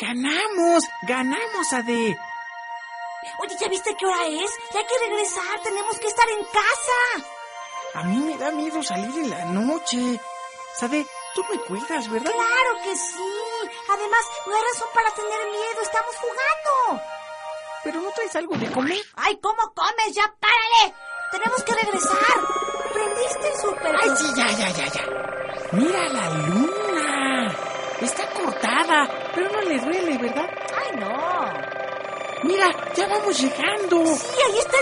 ¡Ganamos, Ade! Oye, ¿ya viste qué hora es? Ya hay que regresar, tenemos que estar en casa. A mí me da miedo salir en la noche. Sade, tú me cuidas, ¿verdad? ¡Claro que sí! Además, no hay razón para tener miedo, estamos jugando. ¿Pero no traes algo de comer? ¡Ay, cómo comes! ¡Ya párale! Tenemos que regresar. ¿Prendiste el súper? ¡Ay, sí, ya! ¡Mira la luna! Está cortada, pero no le duele, ¿verdad? ¡Ay, no! ¡Mira, ya vamos llegando! Sí, ahí está